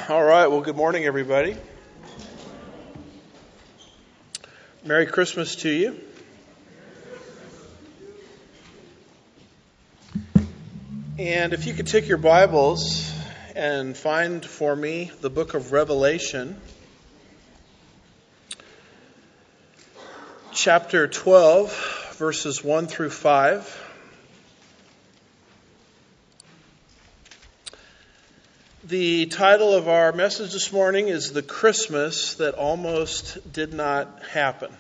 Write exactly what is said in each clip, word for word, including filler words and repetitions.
All right, well, good morning, everybody. Merry Christmas to you. And if you could take your Bibles and find for me the book of Revelation, chapter twelve, verses one through five. The title of our message this morning is The Christmas That Almost Did Not Happen.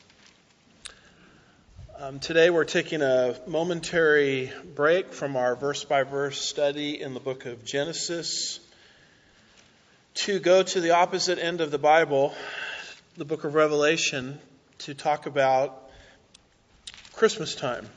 Um, today we're taking a momentary break from our verse-by-verse study in the book of Genesis to go to the opposite end of the Bible, the book of Revelation, to talk about Christmas time.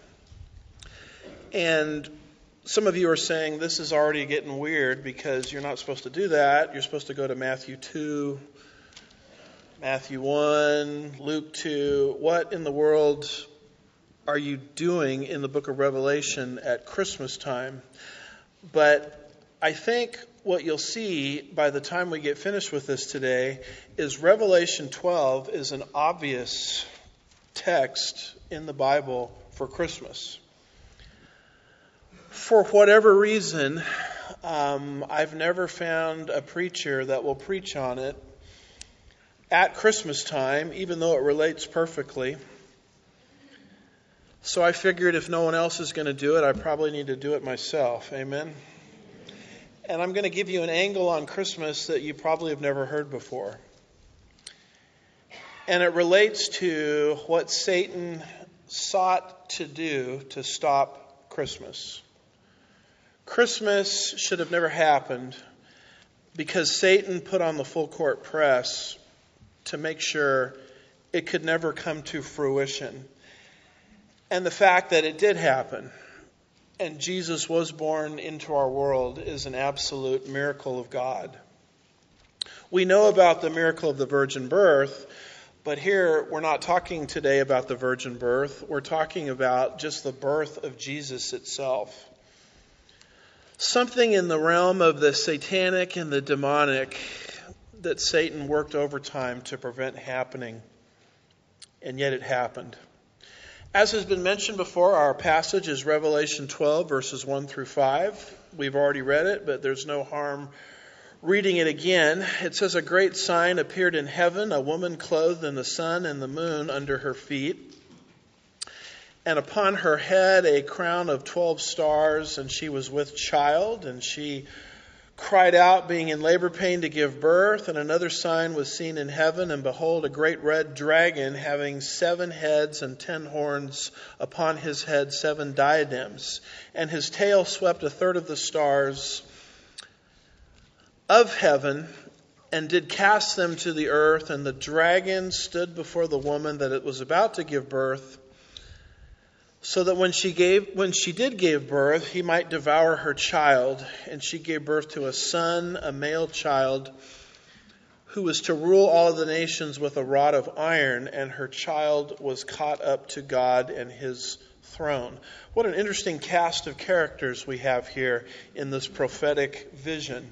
And some of you are saying this is already getting weird because you're not supposed to do that. You're supposed to go to Matthew two, Matthew one, Luke two. What in the world are you doing in the book of Revelation at Christmas time? But I think what you'll see by the time we get finished with this today is Revelation twelve is an obvious text in the Bible for Christmas. For whatever reason, um, I've never found a preacher that will preach on it at Christmas time, even though it relates perfectly. So I figured if no one else is going to do it, I probably need to do it myself. Amen? And I'm going to give you an angle on Christmas that you probably have never heard before. And it relates to what Satan sought to do to stop Christmas. Christmas should have never happened because Satan put on the full court press to make sure it could never come to fruition. And the fact that it did happen and Jesus was born into our world is an absolute miracle of God. We know about the miracle of the virgin birth, but here we're not talking today about the virgin birth. We're talking about just the birth of Jesus itself. Something in the realm of the satanic and the demonic that Satan worked overtime to prevent happening, and yet it happened. As has been mentioned before, our passage is Revelation twelve, verses one through five. We've already read it, but there's no harm reading it again. It says, "A great sign appeared in heaven, a woman clothed in the sun and the moon under her feet, and upon her head a crown of twelve stars, and she was with child, and she cried out, being in labor pain to give birth. And another sign was seen in heaven, and behold, a great red dragon, having seven heads and ten horns, upon his head seven diadems. And his tail swept a third of the stars of heaven, and did cast them to the earth. And the dragon stood before the woman that it was about to give birth, so that when she gave, when she did give birth, he might devour her child. And she gave birth to a son, a male child, who was to rule all of the nations with a rod of iron. And her child was caught up to God and his throne." What an interesting cast of characters we have here in this prophetic vision.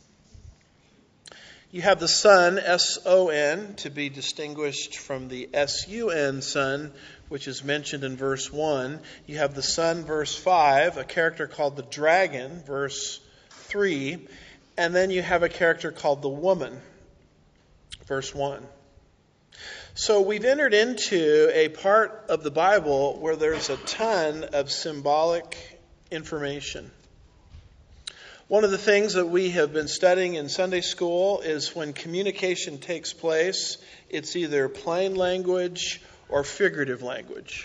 You have the Son, S O N, to be distinguished from the S U N, Son, which is mentioned in verse one. You have the Son, verse five, a character called the Dragon, verse three. And then you have a character called the Woman, verse one. So we've entered into a part of the Bible where there's a ton of symbolic information. One of the things that we have been studying in Sunday school is when communication takes place, it's either plain language or figurative language.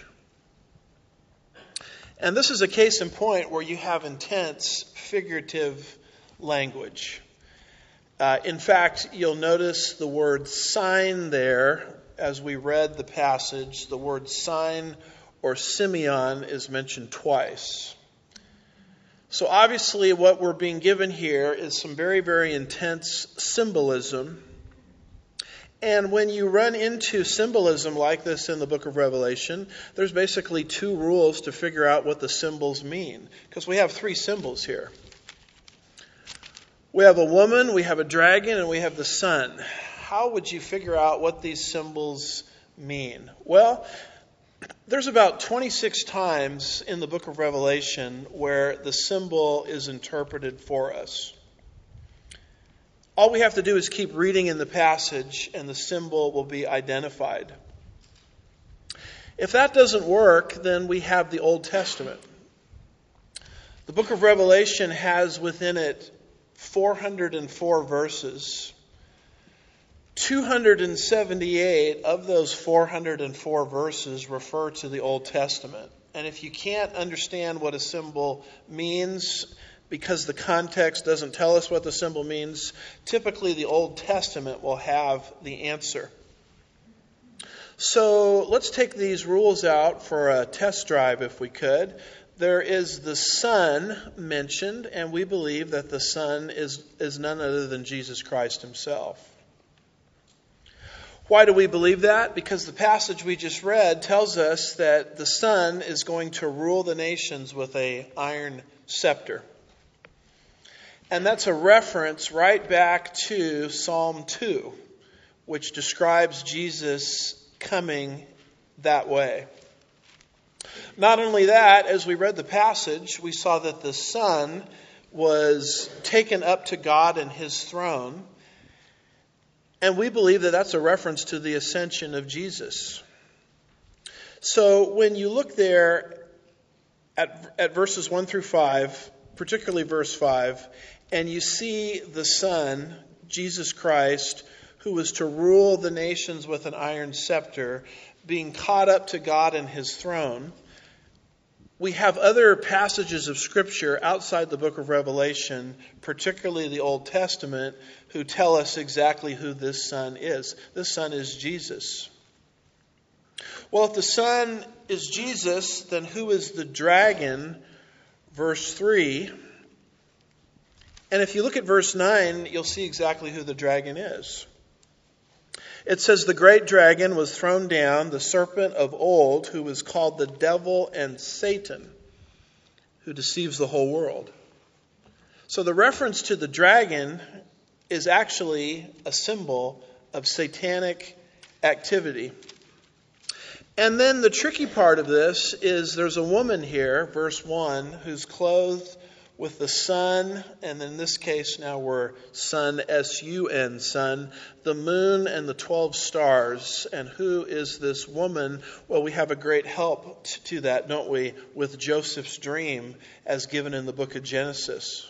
And this is a case in point where you have intense figurative language. Uh, in fact, you'll notice the word sign there as we read the passage. The word sign or Simeon is mentioned twice. So obviously what we're being given here is some very, very intense symbolism. And when you run into symbolism like this in the book of Revelation, there's basically two rules to figure out what the symbols mean. Because we have three symbols here. We have a woman, we have a dragon, and we have the sun. How would you figure out what these symbols mean? Well, there's about twenty-six times in the book of Revelation where the symbol is interpreted for us. All we have to do is keep reading in the passage and the symbol will be identified. If that doesn't work, then we have the Old Testament. The book of Revelation has within it four hundred four verses. two hundred seventy-eight of those four hundred four verses refer to the Old Testament. And if you can't understand what a symbol means because the context doesn't tell us what the symbol means, typically the Old Testament will have the answer. So let's take these rules out for a test drive if we could. There is the Son mentioned, and we believe that the Son is, is none other than Jesus Christ himself. Why do we believe that? Because the passage we just read tells us that the Son is going to rule the nations with an iron scepter. And that's a reference right back to Psalm two, which describes Jesus coming that way. Not only that, as we read the passage, we saw that the Son was taken up to God and his throne. And we believe that that's a reference to the ascension of Jesus. So when you look there at, at verses one through five, particularly verse five, and you see the Son, Jesus Christ, who was to rule the nations with an iron scepter, being caught up to God and his throne, we have other passages of Scripture outside the book of Revelation, particularly the Old Testament, who tell us exactly who this Son is. This Son is Jesus. Well, if the Son is Jesus, then who is the dragon? Verse three. And if you look at verse nine, you'll see exactly who the dragon is. It says, the great dragon was thrown down, the serpent of old, who was called the devil and Satan, who deceives the whole world. So the reference to the dragon is actually a symbol of satanic activity. And then the tricky part of this is there's a woman here, verse one, who's clothed with the sun, and in this case now we're sun, S U N, sun, the moon and the twelve stars. And who is this woman? Well, we have a great help to that, don't we, with Joseph's dream as given in the book of Genesis.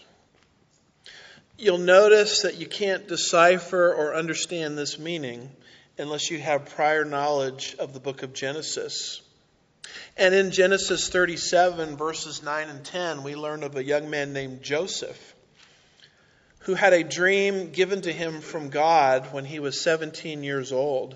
You'll notice that you can't decipher or understand this meaning unless you have prior knowledge of the book of Genesis. And in Genesis thirty-seven, verses nine and ten, we learn of a young man named Joseph who had a dream given to him from God when he was seventeen years old.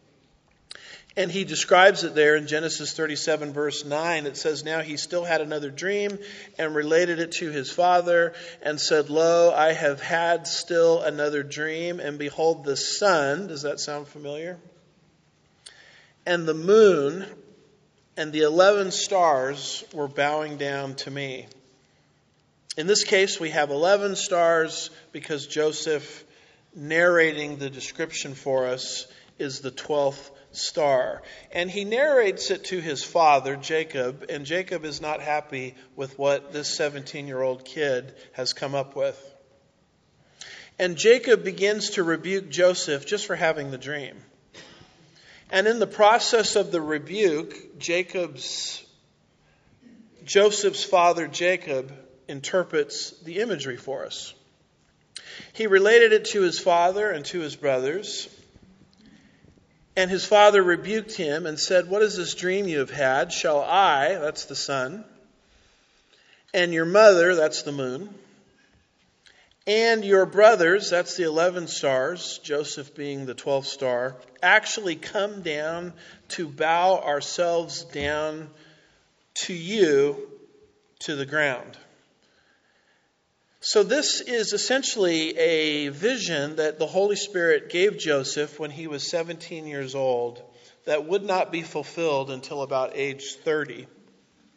And he describes it there in Genesis thirty-seven, verse nine. It says, now he still had another dream and related it to his father and said, lo, I have had still another dream, and behold, the sun, does that sound familiar? And the moon and the eleven stars were bowing down to me. In this case, we have eleven stars because Joseph, narrating the description for us, is the twelfth star. And he narrates it to his father, Jacob, and Jacob is not happy with what this seventeen-year-old kid has come up with. And Jacob begins to rebuke Joseph just for having the dream. And in the process of the rebuke, Jacob's, Joseph's father, Jacob, interprets the imagery for us. He related it to his father and to his brothers. And his father rebuked him and said, what is this dream you have had? Shall I, that's the sun, and your mother, that's the moon, and your brothers, that's the eleven stars, Joseph being the twelfth star, actually come down to bow ourselves down to you to the ground? So this is essentially a vision that the Holy Spirit gave Joseph when he was seventeen years old that would not be fulfilled until about age thirty,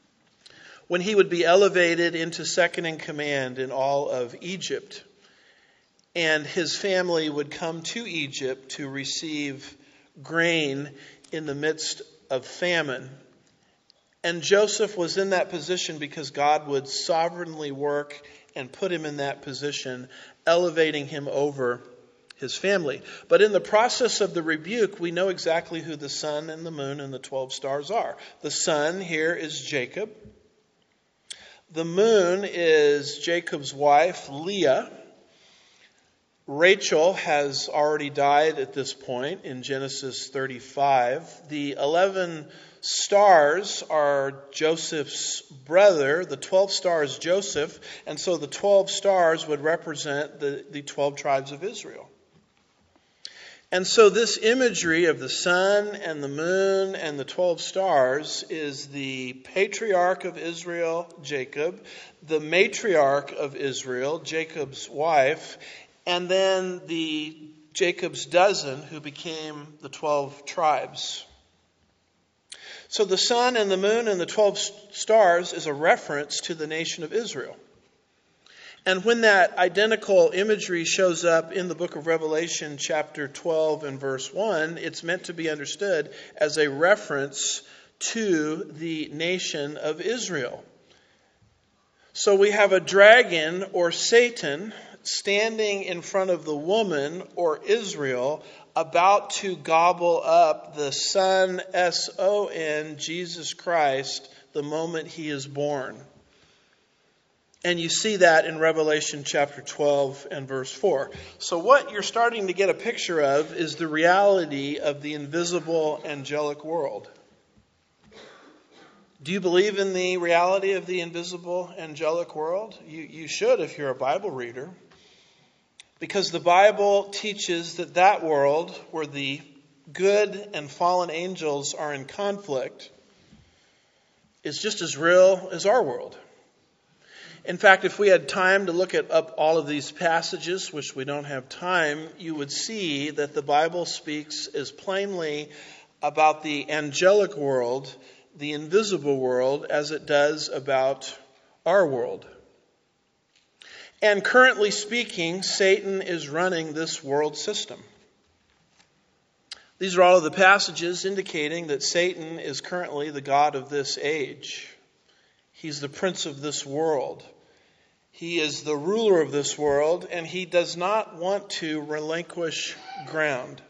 when he would be elevated into second in command in all of Egypt. and his family would come to Egypt to receive grain in the midst of famine. And Joseph was in that position because God would sovereignly work and put him in that position, elevating him over his family. But in the process of the rebuke, we know exactly who the sun and the moon and the twelve stars are. The sun here is Jacob. The moon is Jacob's wife, Leah. Rachel has already died at this point in Genesis thirty-five. The eleven stars are Joseph's brother. The twelve stars, Joseph. And so the twelve stars would represent the, the twelve tribes of Israel. And so this imagery of the sun and the moon and the twelve stars is the patriarch of Israel, Jacob, the matriarch of Israel, Jacob's wife, and then the Jacob's dozen who became the twelve tribes. So the sun and the moon and the twelve stars is a reference to the nation of Israel. And when that identical imagery shows up in the book of Revelation, chapter twelve and verse one, it's meant to be understood as a reference to the nation of Israel. So we have a dragon or Satan standing in front of the woman or Israel, about to gobble up the Son, S O N, Jesus Christ, the moment he is born. And you see that in Revelation chapter twelve and verse four. So what you're starting to get a picture of is the reality of the invisible angelic world. Do you believe in the reality of the invisible angelic world? You, you should if you're a Bible reader. Because the Bible teaches that that world where the good and fallen angels are in conflict is just as real as our world. In fact, if we had time to look at up all of these passages, which we don't have time, you would see that the Bible speaks as plainly about the angelic world, the invisible world, as it does about our world. And currently speaking, Satan is running this world system. These are all of the passages indicating that Satan is currently the god of this age. He's the prince of this world. He is the ruler of this world, and he does not want to relinquish ground.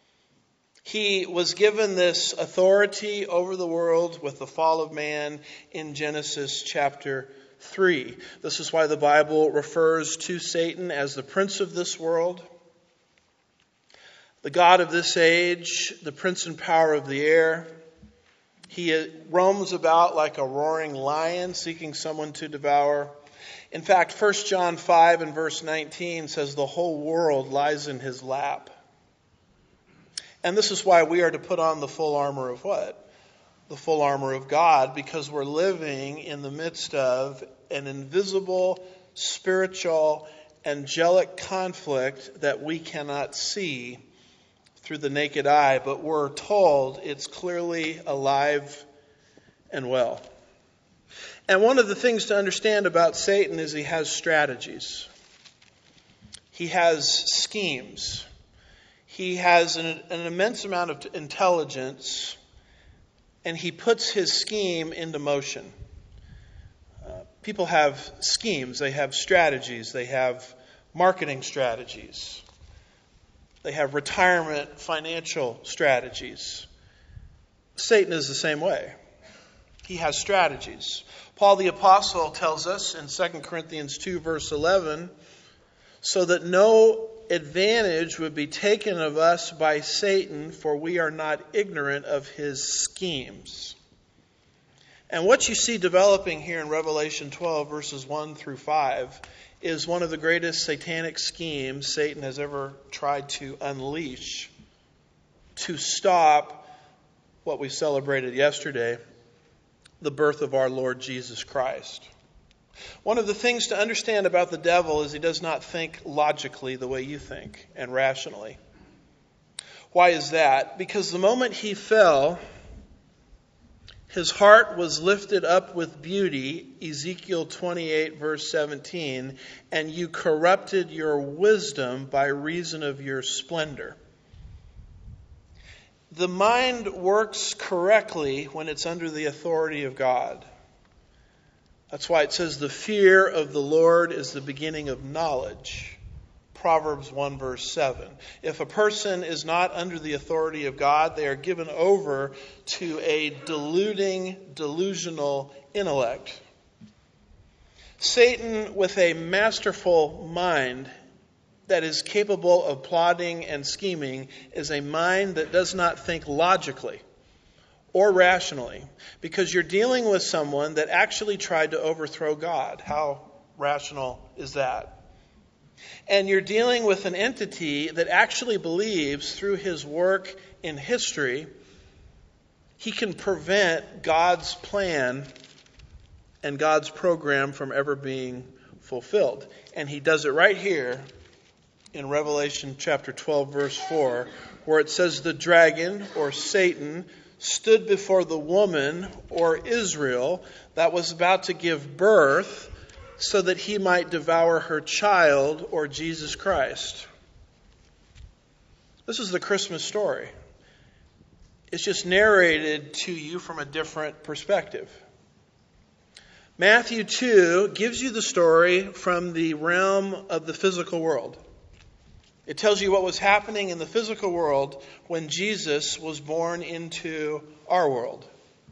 He was given this authority over the world with the fall of man in Genesis chapter three. This is why the Bible refers to Satan as the prince of this world, the god of this age, the prince and power of the air. He roams about like a roaring lion, seeking someone to devour. In fact, First John five and verse nineteen says the whole world lies in his lap. And this is why we are to put on the full armor of what? The full armor of God, because we're living in the midst of an invisible, spiritual, angelic conflict that we cannot see through the naked eye, but we're told it's clearly alive and well. And one of the things to understand about Satan is he has strategies. He has schemes. He has an, an immense amount of intelligence, and he puts his scheme into motion. Uh, people have schemes. They have strategies. They have marketing strategies. They have retirement financial strategies. Satan is the same way. He has strategies. Paul the Apostle tells us in Second Corinthians two, verse eleven, so that no advantage would be taken of us by Satan, for we are not ignorant of his schemes. And what you see developing here in Revelation twelve, verses one through five, is one of the greatest satanic schemes Satan has ever tried to unleash to stop what we celebrated yesterday, the birth of our Lord Jesus Christ. One of the things to understand about the devil is he does not think logically the way you think and rationally. Why is that? Because the moment he fell, His heart was lifted up with beauty, Ezekiel twenty-eight, verse seventeen, and you corrupted your wisdom by reason of your splendor. The mind works correctly when it's under the authority of God. That's why it says the fear of the Lord is the beginning of knowledge. Proverbs one, verse seven. If a person is not under the authority of God, they are given over to a deluding, delusional intellect. Satan, with a masterful mind that is capable of plotting and scheming, is a mind that does not think logically or rationally, because you're dealing with someone that actually tried to overthrow God. How rational is that? And you're dealing with an entity that actually believes through his work in history, he can prevent God's plan and God's program from ever being fulfilled. And he does it right here in Revelation chapter twelve, verse four, where it says the dragon, or Satan, stood before the woman, or Israel, that was about to give birth, so that he might devour her child, or Jesus Christ. This is the Christmas story. It's just narrated to you from a different perspective. Matthew two gives you the story from the realm of the physical world. It tells you what was happening in the physical world when Jesus was born into our world.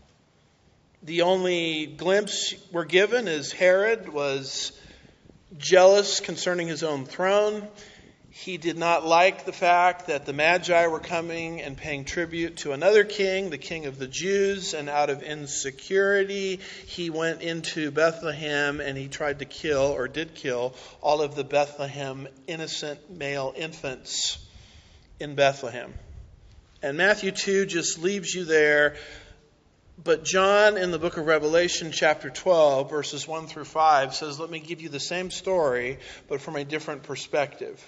The only glimpse we're given is Herod was jealous concerning his own throne. He did not like the fact that the Magi were coming and paying tribute to another king, the king of the Jews, and out of insecurity, he went into Bethlehem and he tried to kill, or did kill, all of the Bethlehem innocent male infants in Bethlehem. And Matthew two just leaves you there. But John, in the book of Revelation, chapter twelve, verses one through five, says, let me give you the same story, but from a different perspective.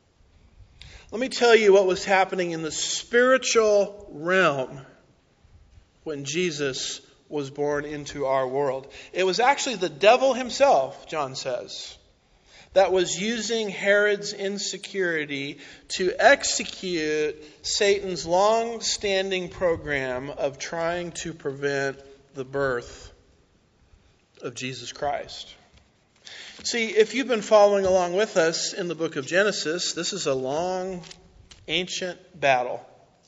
Let me tell you what was happening in the spiritual realm when Jesus was born into our world. It was actually the devil himself, John says, that was using Herod's insecurity to execute Satan's long-standing program of trying to prevent the birth of Jesus Christ. See, if you've been following along with us in the book of Genesis, this is a long, ancient battle.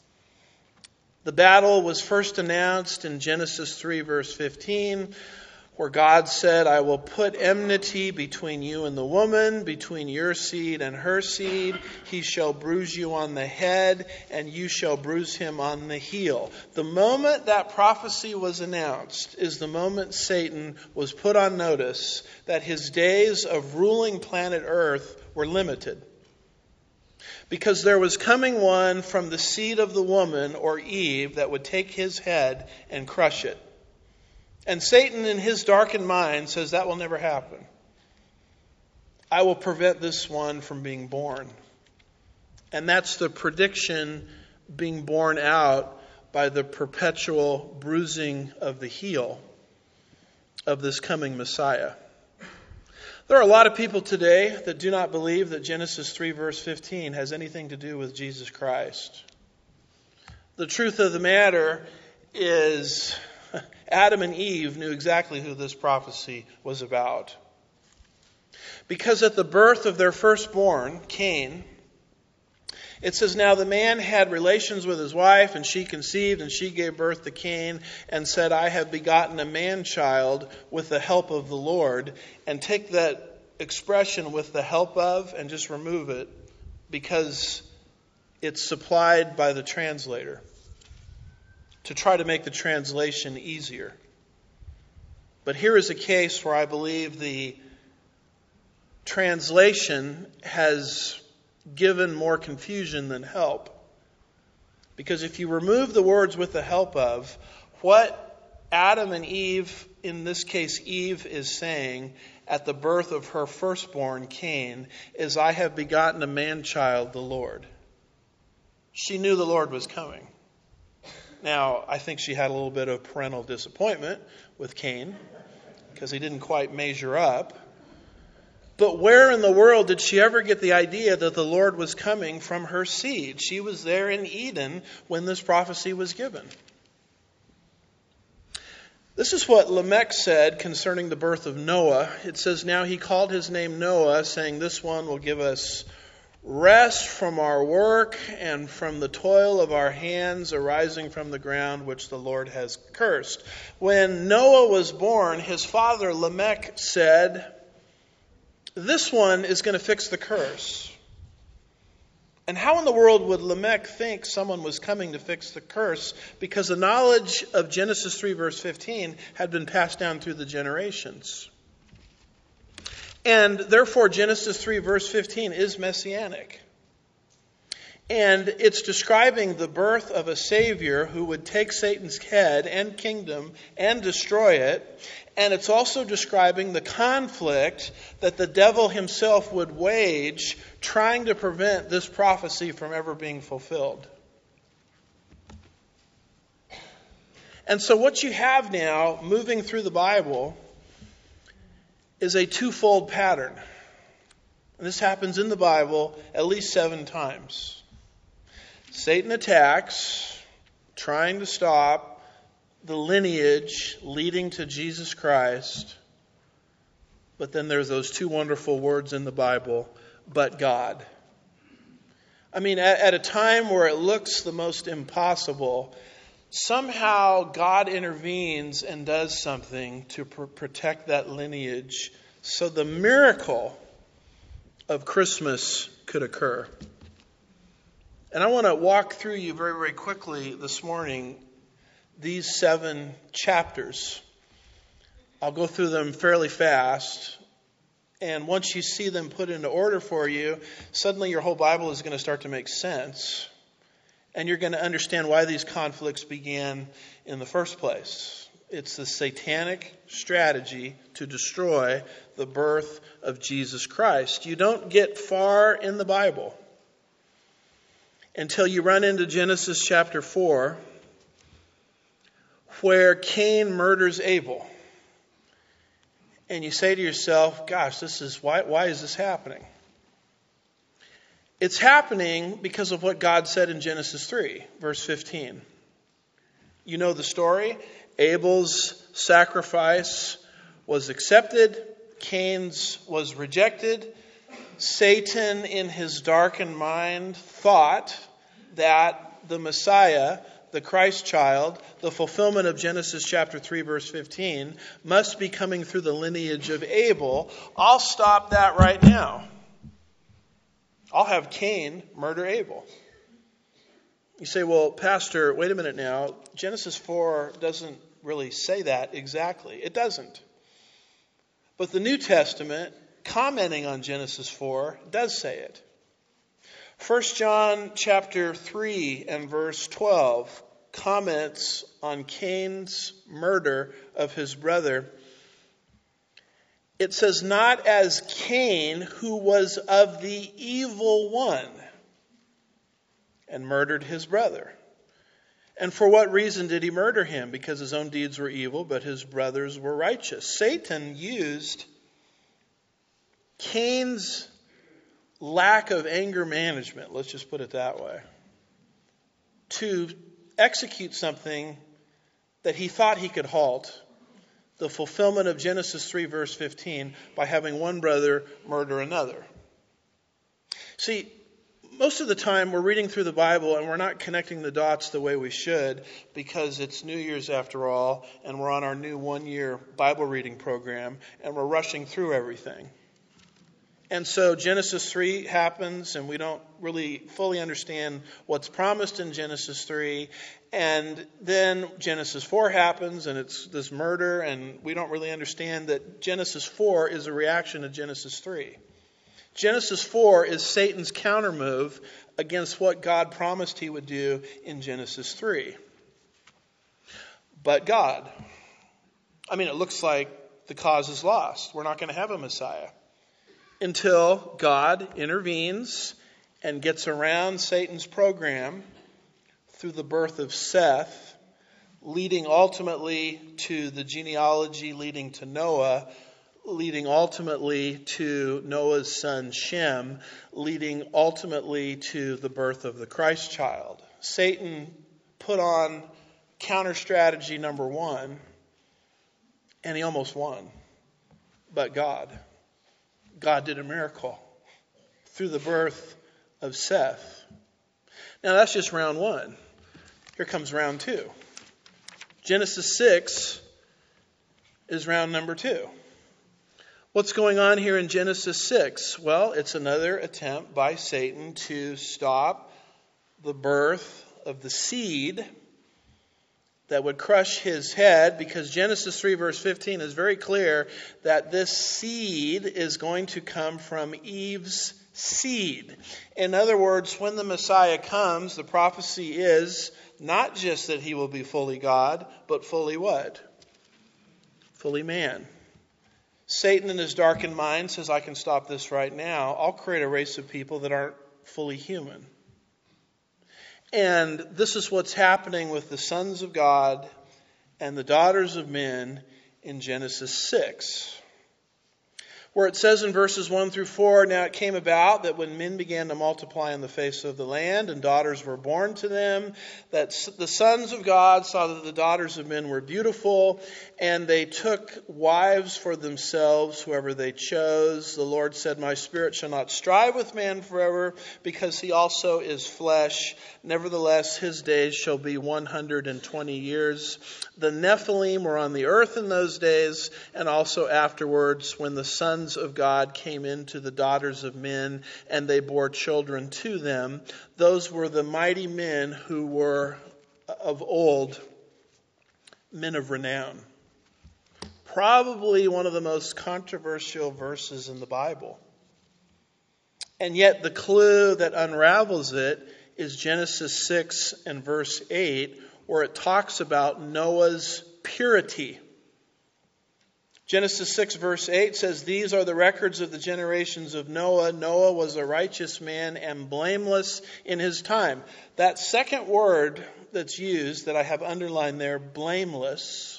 The battle was first announced in Genesis three, verse fifteen, where God said, I will put enmity between you and the woman, between your seed and her seed. He shall bruise you on the head, and you shall bruise him on the heel. The moment that prophecy was announced is the moment Satan was put on notice that his days of ruling planet Earth were limited. Because there was coming one from the seed of the woman, or Eve, that would take his head and crush it. And Satan, in his darkened mind, says that will never happen. I will prevent this one from being born. And that's the prediction being borne out by the perpetual bruising of the heel of this coming Messiah. There are a lot of people today that do not believe that Genesis three, verse fifteen has anything to do with Jesus Christ. The truth of the matter is, Adam and Eve knew exactly who this prophecy was about. Because at the birth of their firstborn, Cain, it says, now the man had relations with his wife, and she conceived, and she gave birth to Cain, and said, I have begotten a man-child with the help of the Lord. And take that expression, with the help of, and just remove it, because it's supplied by the translator to try to make the translation easier. But here is a case where I believe the translation has given more confusion than help. Because if you remove the words with the help of, what Adam and Eve, in this case Eve, is saying at the birth of her firstborn, Cain, is, I have begotten a man-child, the Lord. She knew the Lord was coming. Now, I think she had a little bit of parental disappointment with Cain because he didn't quite measure up. But where in the world did she ever get the idea that the Lord was coming from her seed? She was there in Eden when this prophecy was given. This is what Lamech said concerning the birth of Noah. It says, "Now he called his name Noah, saying, 'This one will give us rest from our work and from the toil of our hands arising from the ground which the Lord has cursed.'" When Noah was born, his father Lamech said, "This one is going to fix the curse." And how in the world would Lamech think someone was coming to fix the curse? Because the knowledge of Genesis three verse fifteen had been passed down through the generations. And therefore Genesis three verse fifteen is messianic. And it's describing the birth of a Savior who would take Satan's head and kingdom and destroy it. And it's also describing the conflict that the devil himself would wage trying to prevent this prophecy from ever being fulfilled. And so what you have now, moving through the Bible, is a twofold pattern. And this happens in the Bible at least seven times. Satan attacks, trying to stop the lineage leading to Jesus Christ. But then there's those two wonderful words in the Bible, "but God." I mean, at, at a time where it looks the most impossible, somehow God intervenes and does something to pr- protect that lineage so the miracle of Christmas could occur. And I want to walk through you very, very quickly this morning these seven chapters. I'll go through them fairly fast. And once you see them put into order for you, suddenly your whole Bible is going to start to make sense. And you're going to understand why these conflicts began in the first place. It's the satanic strategy to destroy the birth of Jesus Christ. You don't get far in the Bible until you run into Genesis chapter four, where Cain murders Abel. And you say to yourself, gosh, this is why why is this happening? It's happening because of what God said in Genesis three, verse fifteen. You know the story. Abel's sacrifice was accepted. Cain's was rejected. Satan, in his darkened mind, thought that the Messiah, the Christ child, the fulfillment of Genesis chapter three, verse fifteen, must be coming through the lineage of Abel. I'll stop that right now. I'll have Cain murder Abel. You say, well, Pastor, wait a minute now. Genesis four doesn't really say that exactly. It doesn't. But the New Testament, commenting on Genesis four, does say it. First John chapter three and verse twelve comments on Cain's murder of his brother. It says, "Not as Cain, who was of the evil one, and murdered his brother. And for what reason did he murder him? Because his own deeds were evil, but his brothers were righteous." Satan used Cain's lack of anger management, let's just put it that way, to execute something that he thought he could halt, the fulfillment of Genesis three, verse fifteen, by having one brother murder another. See, most of the time we're reading through the Bible and we're not connecting the dots the way we should, because it's New Year's after all, and we're on our new one-year Bible reading program, and we're rushing through everything. And so Genesis three happens, and we don't really fully understand what's promised in Genesis three. And then Genesis four happens, and it's this murder, and we don't really understand that Genesis four is a reaction to Genesis three. Genesis four is Satan's countermove against what God promised he would do in Genesis three. But God. I mean, it looks like the cause is lost. We're not going to have a Messiah until God intervenes and gets around Satan's program through the birth of Seth, leading ultimately to the genealogy leading to Noah, leading ultimately to Noah's son Shem, leading ultimately to the birth of the Christ child. Satan put on counter strategy number one, and he almost won. But God, God did a miracle through the birth of Seth. Now that's just round one. Here comes round two. Genesis six is round number two. What's going on here in Genesis six? Well, it's another attempt by Satan to stop the birth of the seed that would crush his head, because Genesis three verse fifteen is very clear that this seed is going to come from Eve's seed. In other words, when the Messiah comes, the prophecy is not just that he will be fully God, but fully what? Fully man. Satan in his darkened mind says, I can stop this right now. I'll create a race of people that aren't fully human. And this is what's happening with the sons of God and the daughters of men in Genesis six. Where it says in verses one through four, now it came about that when men began to multiply on the face of the land and daughters were born to them, that the sons of God saw that the daughters of men were beautiful, and they took wives for themselves, whoever they chose. The Lord said, my spirit shall not strive with man forever, because he also is flesh. Nevertheless, his days shall be one hundred twenty years. The Nephilim were on the earth in those days, and also afterwards, when the sons of God came into the daughters of men, and they bore children to them. Those were the mighty men who were of old, men of renown. Probably one of the most controversial verses in the Bible. And yet the clue that unravels it is Genesis six and verse eight, where it talks about Noah's purity. Genesis six verse eight says, these are the records of the generations of Noah. Noah was a righteous man and blameless in his time. That second word that's used, that I have underlined there, blameless,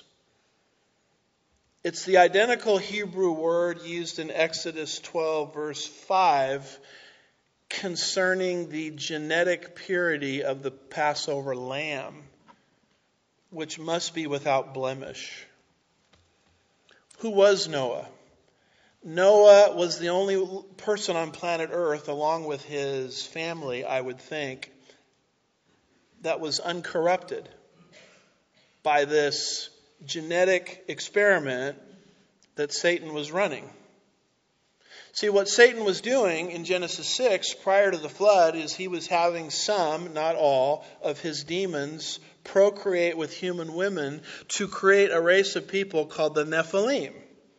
it's the identical Hebrew word used in Exodus twelve verse five concerning the genetic purity of the Passover lamb, which must be without blemish. Who was Noah? Noah was the only person on planet Earth, along with his family, I would think, that was uncorrupted by this genetic experiment that Satan was running. See, what Satan was doing in Genesis six prior to the flood is he was having some, not all, of his demons procreate with human women to create a race of people called the Nephilim.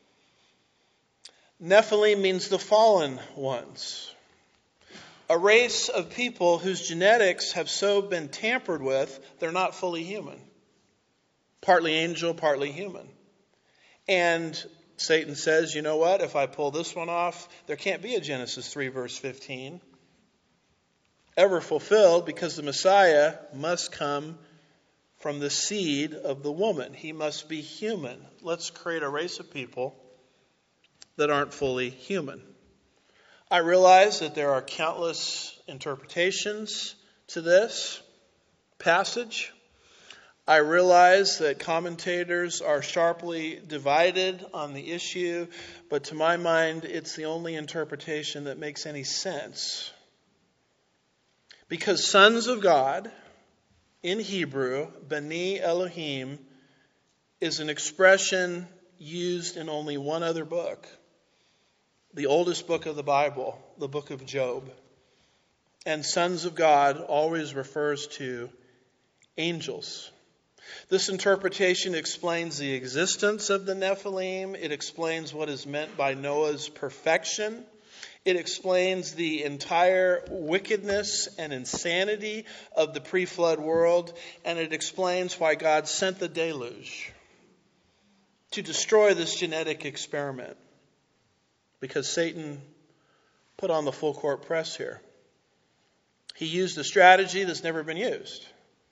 Nephilim means the fallen ones. A race of people whose genetics have so been tampered with, they're not fully human. Partly angel, partly human. And Satan says, you know what, if I pull this one off, there can't be a Genesis three verse fifteen ever fulfilled, because the Messiah must come from the seed of the woman. He must be human. Let's create a race of people that aren't fully human. I realize that there are countless interpretations to this passage. I realize that commentators are sharply divided on the issue, but to my mind, it's the only interpretation that makes any sense. Because sons of God, in Hebrew, Bani Elohim, is an expression used in only one other book, the oldest book of the Bible, the book of Job. And sons of God always refers to angels. This interpretation explains the existence of the Nephilim. It explains what is meant by Noah's perfection. It explains the entire wickedness and insanity of the pre-flood world. And it explains why God sent the deluge to destroy this genetic experiment. Because Satan put on the full court press here. He used a strategy that's never been used.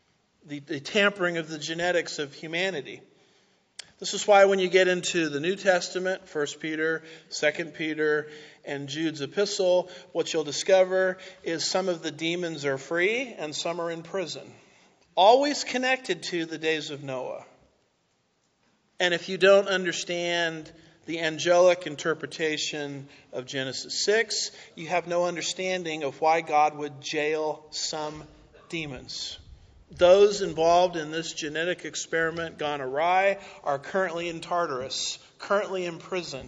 the, the tampering of the genetics of humanity. This is why when you get into the New Testament, First Peter, Second Peter, and Jude's epistle, what you'll discover is some of the demons are free and some are in prison. Always connected to the days of Noah. And if you don't understand the angelic interpretation of Genesis six, you have no understanding of why God would jail some demons. Those involved in this genetic experiment gone awry are currently in Tartarus, currently in prison.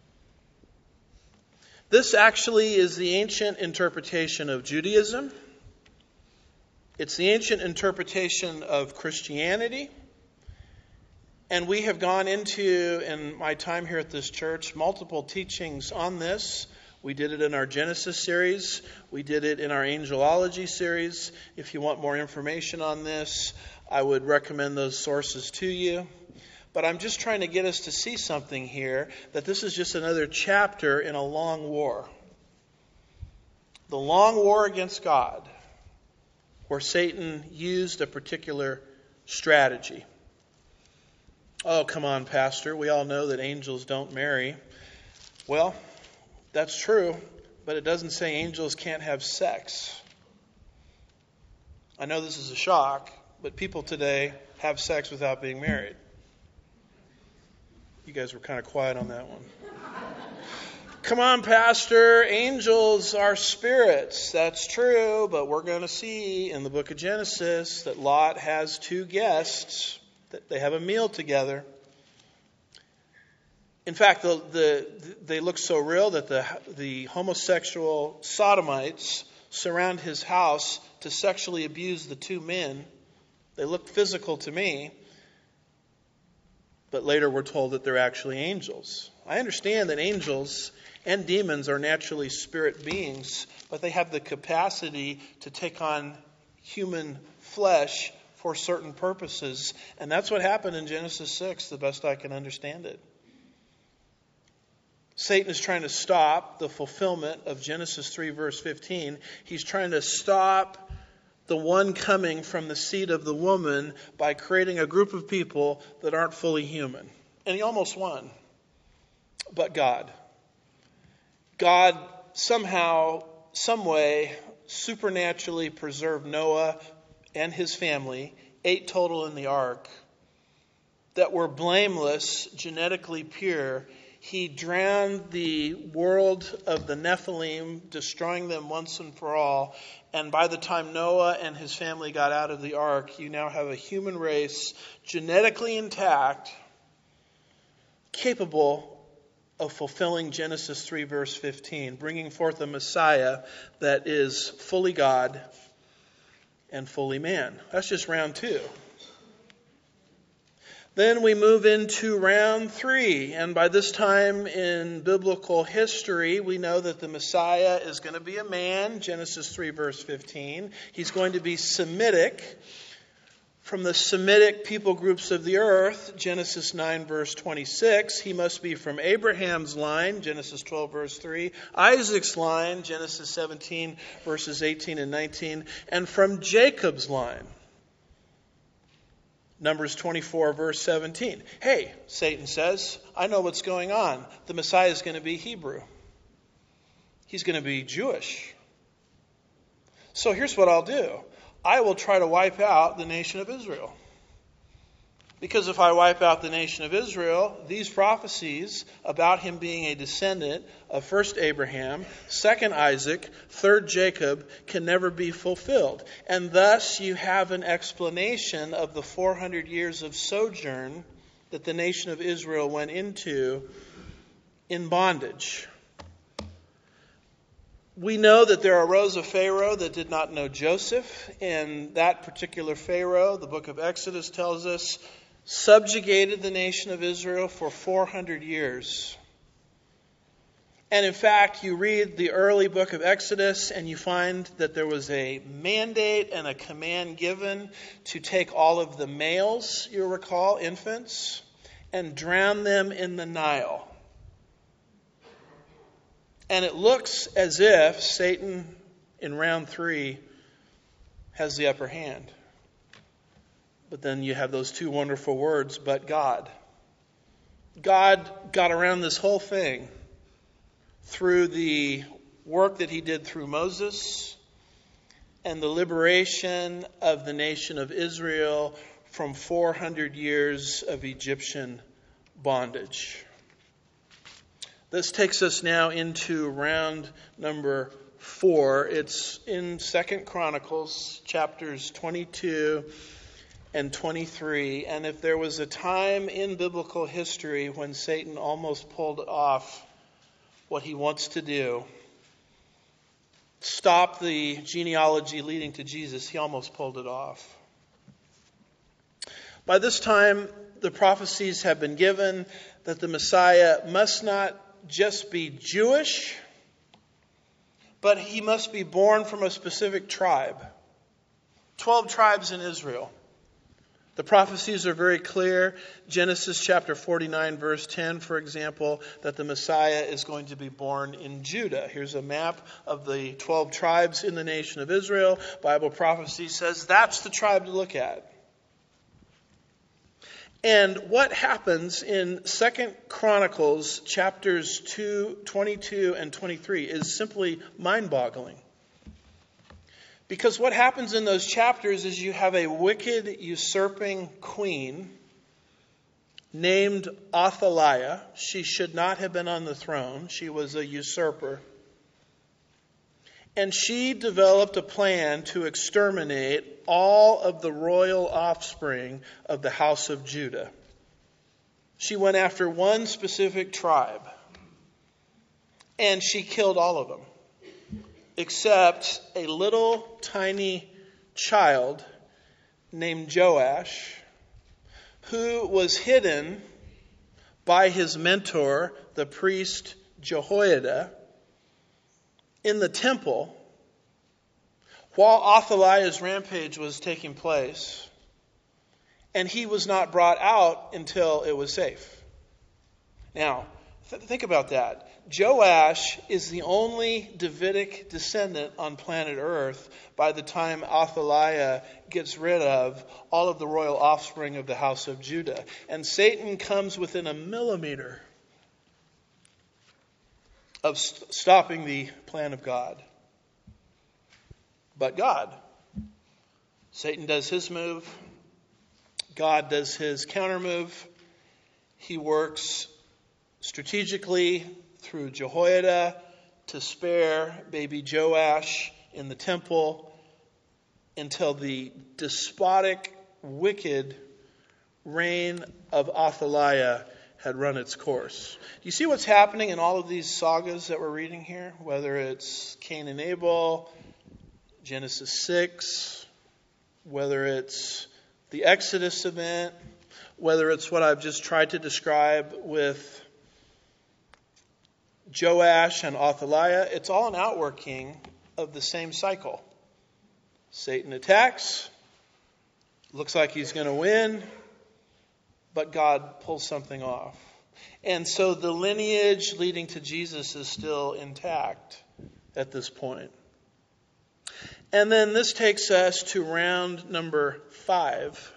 This actually is the ancient interpretation of Judaism. It's the ancient interpretation of Christianity. And we have gone into, in my time here at this church, multiple teachings on this. We did it in our Genesis series. We did it in our Angelology series. If you want more information on this, I would recommend those sources to you. But I'm just trying to get us to see something here, that this is just another chapter in a long war. The long war against God, where Satan used a particular strategy. Oh, come on, Pastor. We all know that angels don't marry. Well, that's true, but it doesn't say angels can't have sex. I know this is a shock, but people today have sex without being married. You guys were kind of quiet on that one. Come on, Pastor. Angels are spirits. That's true, but we're going to see in the book of Genesis that Lot has two guests, that they have a meal together. In fact, the, the, they look so real that the, the homosexual sodomites surround his house to sexually abuse the two men. They look physical to me, but later we're told that they're actually angels. I understand that angels and demons are naturally spirit beings, but they have the capacity to take on human flesh for certain purposes. And that's what happened in Genesis six, the best I can understand it. Satan is trying to stop the fulfillment of Genesis three, verse fifteen. He's trying to stop the one coming from the seed of the woman by creating a group of people that aren't fully human. And he almost won. But God. God somehow, some way, supernaturally preserved Noah and his family, eight total in the ark, that were blameless, genetically pure. He drowned the world of the Nephilim, destroying them once and for all. And by the time Noah and his family got out of the ark, you now have a human race genetically intact, capable of fulfilling Genesis three, verse fifteen, bringing forth a Messiah that is fully God and fully man. That's just round two. Then we move into round three, and by this time in biblical history, we know that the Messiah is going to be a man, Genesis three, verse fifteen. He's going to be Semitic, from the Semitic people groups of the earth, Genesis nine, verse twenty-six. He must be from Abraham's line, Genesis twelve, verse three. Isaac's line, Genesis seventeen, verses eighteen and nineteen. And from Jacob's line, Numbers twenty-four, verse seventeen. Hey, Satan says, I know what's going on. The Messiah is going to be Hebrew. He's going to be Jewish. So here's what I'll do. I will try to wipe out the nation of Israel. Because if I wipe out the nation of Israel, these prophecies about him being a descendant of first Abraham, second Isaac, third Jacob can never be fulfilled. And thus you have an explanation of the four hundred years of sojourn that the nation of Israel went into in bondage. We know that there arose a Pharaoh that did not know Joseph, and that particular Pharaoh, the book of Exodus tells us, subjugated the nation of Israel for four hundred years. And in fact, you read the early book of Exodus and you find that there was a mandate and a command given to take all of the males, you recall, infants, and drown them in the Nile. And it looks as if Satan in round three has the upper hand. But then you have those two wonderful words, but God. God got around this whole thing through the work that he did through Moses and the liberation of the nation of Israel from four hundred years of Egyptian bondage. This takes us now into round number four. It's in Second Chronicles, chapters twenty-two and twenty-three. And if there was a time in biblical history when Satan almost pulled off what he wants to do, stop the genealogy leading to Jesus, he almost pulled it off. By this time, the prophecies have been given that the Messiah must not just be Jewish, but he must be born from a specific tribe. Twelve tribes in Israel. The prophecies are very clear. Genesis chapter forty-nine, verse ten, for example, that the Messiah is going to be born in Judah. Here's a map of the twelve tribes in the nation of Israel. Bible prophecy says that's the tribe to look at. And what happens in Second Chronicles chapters two, twenty-two and twenty-three is simply mind-boggling. Because what happens in those chapters is you have a wicked, usurping queen named Athaliah. She should not have been on the throne. She was a usurper. And she developed a plan to exterminate all of the royal offspring of the house of Judah. She went after one specific tribe, and she killed all of them, except a little tiny child named Joash, who was hidden by his mentor, the priest Jehoiada, in the temple while Athaliah's rampage was taking place, and he was not brought out until it was safe. Now, th- think about that. Joash is the only Davidic descendant on planet Earth by the time Athaliah gets rid of all of the royal offspring of the house of Judah. And Satan comes within a millimeter of st- stopping the plan of God. But God. Satan does his move. God does his counter move. He works strategically through Jehoiada to spare baby Joash in the temple until the despotic, wicked reign of Athaliah had run its course. Do you see what's happening in all of these sagas that we're reading here? Whether it's Cain and Abel, Genesis six, whether it's the Exodus event, whether it's what I've just tried to describe with Joash and Athaliah, it's all an outworking of the same cycle. Satan attacks, looks like he's going to win, but God pulls something off. And so the lineage leading to Jesus is still intact at this point. And then this takes us to round number five,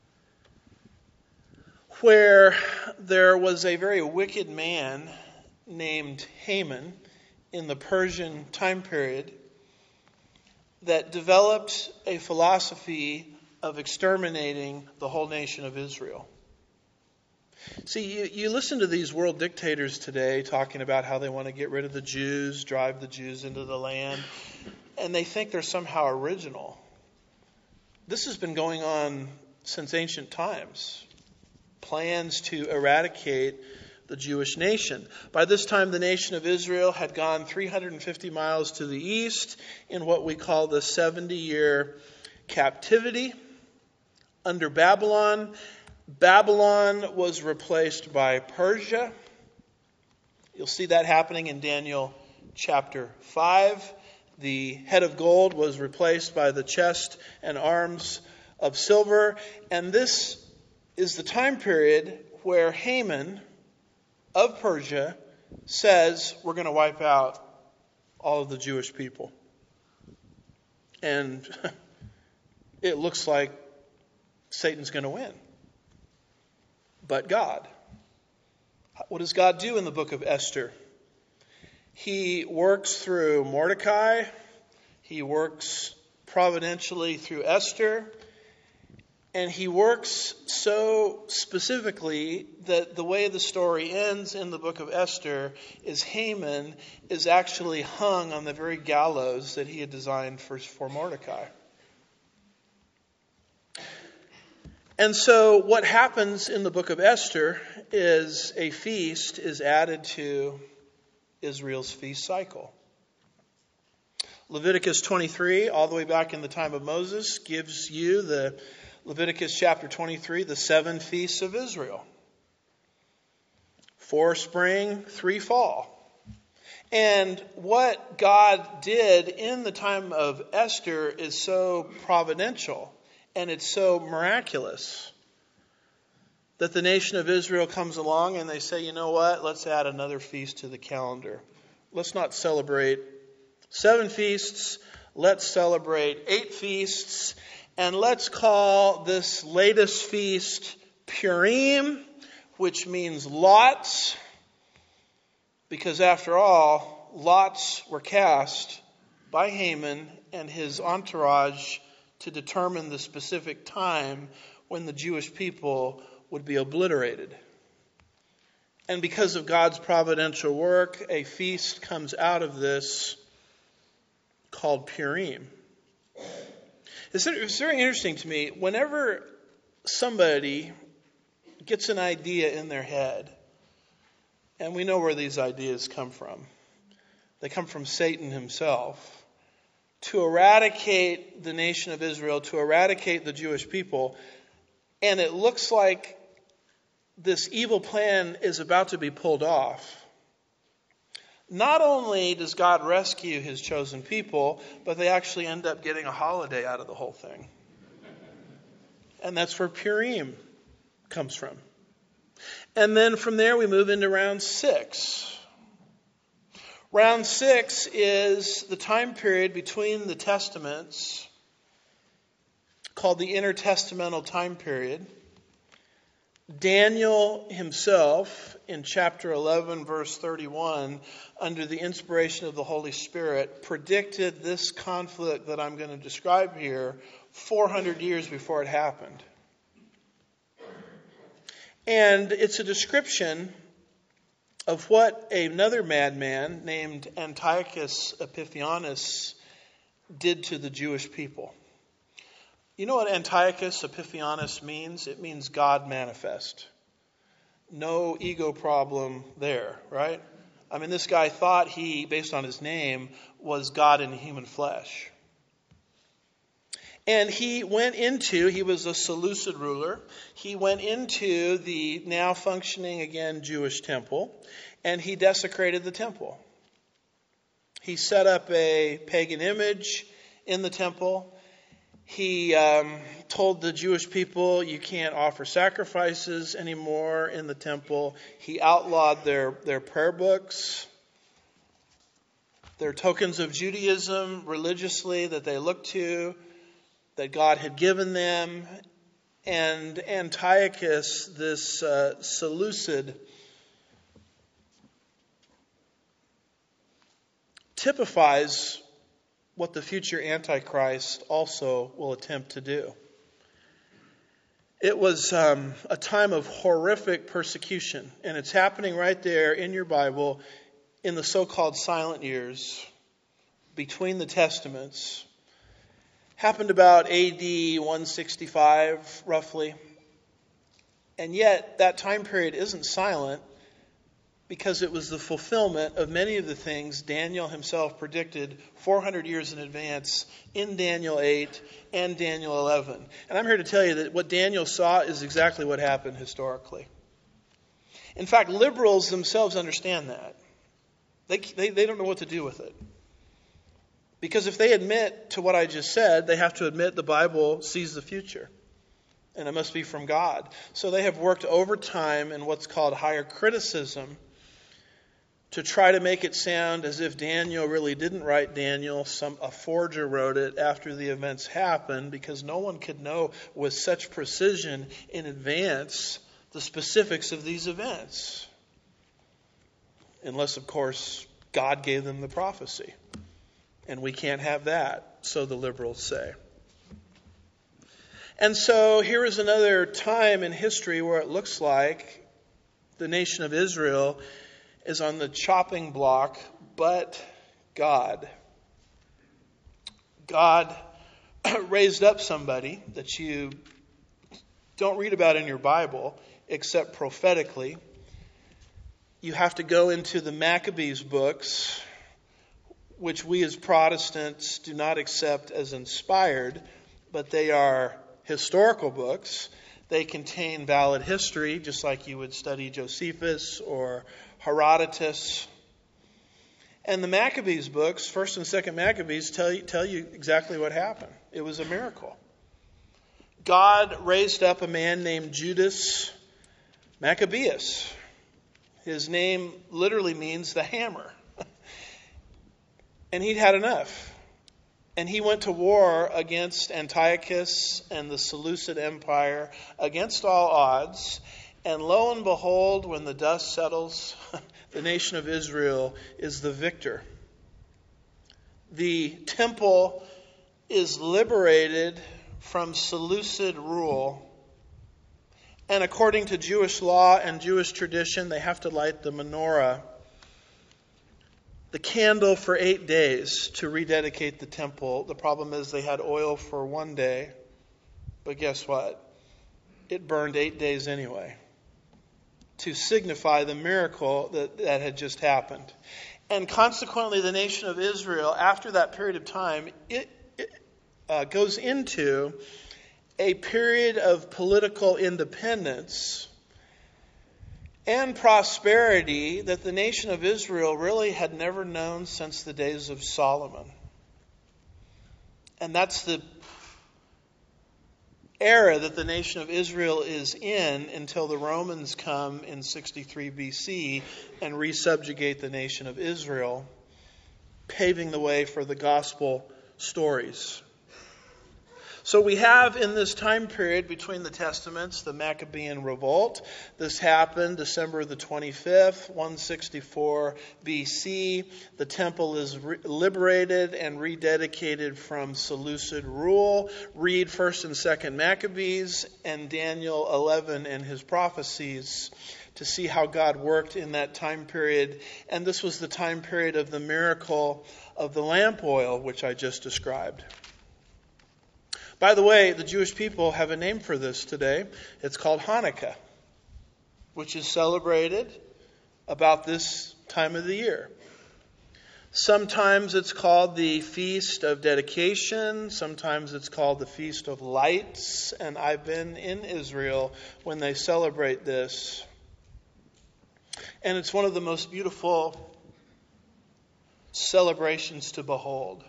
where there was a very wicked man named Haman in the Persian time period that developed a philosophy of exterminating the whole nation of Israel. See, you, you listen to these world dictators today talking about how they want to get rid of the Jews, drive the Jews into the land, and they think they're somehow original. This has been going on since ancient times. Plans to eradicate the Jewish nation. By this time, the nation of Israel had gone three hundred fifty miles to the east in what we call the seventy-year captivity under Babylon. Babylon was replaced by Persia. You'll see that happening in Daniel chapter five. The head of gold was replaced by the chest and arms of silver. And this is the time period where Haman of Persia says, we're going to wipe out all of the Jewish people. And it looks like Satan's going to win. But God. What does God do in the book of Esther? He works through Mordecai. He works providentially through Esther. And he works so specifically that the way the story ends in the book of Esther is Haman is actually hung on the very gallows that he had designed for, for Mordecai. And so what happens in the book of Esther is a feast is added to Israel's feast cycle. Leviticus twenty-three, all the way back in the time of Moses, gives you the Leviticus chapter twenty-three, the seven feasts of Israel. Four spring, three fall. And what God did in the time of Esther is so providential and it's so miraculous that the nation of Israel comes along and they say, you know what, let's add another feast to the calendar. Let's not celebrate seven feasts, let's celebrate eight feasts. And let's call this latest feast Purim, which means lots, because after all, lots were cast by Haman and his entourage to determine the specific time when the Jewish people would be obliterated. And because of God's providential work, a feast comes out of this called Purim. It's very interesting to me. Whenever somebody gets an idea in their head, and we know where these ideas come from. They come from Satan himself. To eradicate the nation of Israel, to eradicate the Jewish people, and it looks like this evil plan is about to be pulled off. Not only does God rescue his chosen people, but they actually end up getting a holiday out of the whole thing. And that's where Purim comes from. And then from there we move into round six. Round six is the time period between the testaments called the intertestamental time period. Daniel himself, in chapter eleven, verse thirty-one, under the inspiration of the Holy Spirit, predicted this conflict that I'm going to describe here four hundred years before it happened. And it's a description of what another madman named Antiochus Epiphanes did to the Jewish people. You know what Antiochus Epiphanes means? It means God manifest. No ego problem there, right? I mean, this guy thought he, based on his name, was God in human flesh. And he went into, he was a Seleucid ruler, he went into the now functioning again Jewish temple, and he desecrated the temple. He set up a pagan image in the temple. He um, told the Jewish people, you can't offer sacrifices anymore in the temple. He outlawed their, their prayer books, their tokens of Judaism religiously that they looked to, that God had given them. And Antiochus, this uh, Seleucid, typifies what the future Antichrist also will attempt to do. It was um, a time of horrific persecution, and it's happening right there in your Bible in the so-called silent years between the Testaments. Happened about A D one sixty-five, roughly. And yet, that time period isn't silent because it was the fulfillment of many of the things Daniel himself predicted four hundred years in advance in Daniel eight and Daniel eleven. And I'm here to tell you that what Daniel saw is exactly what happened historically. In fact, liberals themselves understand that. They, they, they don't know what to do with it. Because if they admit to what I just said, they have to admit the Bible sees the future. And it must be from God. So they have worked overtime in what's called higher criticism to try to make it sound as if Daniel really didn't write Daniel. Some a forger wrote it after the events happened, because no one could know with such precision in advance the specifics of these events. Unless, of course, God gave them the prophecy. And we can't have that, so the liberals say. And so here is another time in history where it looks like the nation of Israel is on the chopping block, but God. God raised up somebody that you don't read about in your Bible, except prophetically. You have to go into the Maccabees books, which we as Protestants do not accept as inspired, but they are historical books. They contain valid history, just like you would study Josephus or Herodotus. And the Maccabees books, First and Second Maccabees, tell you, tell you exactly what happened. It was a miracle. God raised up a man named Judas Maccabeus. His name literally means the hammer. And he'd had enough. And he went to war against Antiochus and the Seleucid Empire, against all odds. And lo and behold, when the dust settles, the nation of Israel is the victor. The temple is liberated from Seleucid rule. And according to Jewish law and Jewish tradition, they have to light the menorah, the candle, for eight days to rededicate the temple. The problem is they had oil for one day. But guess what? It burned eight days anyway, to signify the miracle that, that had just happened. And consequently, the nation of Israel, after that period of time, it, it uh, goes into a period of political independence and prosperity that the nation of Israel really had never known since the days of Solomon. And that's the era that the nation of Israel is in until the Romans come in sixty-three B C and resubjugate the nation of Israel, paving the way for the gospel stories. So we have in this time period between the Testaments the Maccabean revolt. This happened December the twenty-fifth, one sixty-four B C. The temple is re- liberated and rededicated from Seleucid rule. Read First and Second Maccabees and Daniel eleven and his prophecies to see how God worked in that time period. And this was the time period of the miracle of the lamp oil, which I just described. By the way, the Jewish people have a name for this today. It's called Hanukkah, which is celebrated about this time of the year. Sometimes it's called the Feast of Dedication. Sometimes it's called the Feast of Lights. And I've been in Israel when they celebrate this. And it's one of the most beautiful celebrations to behold,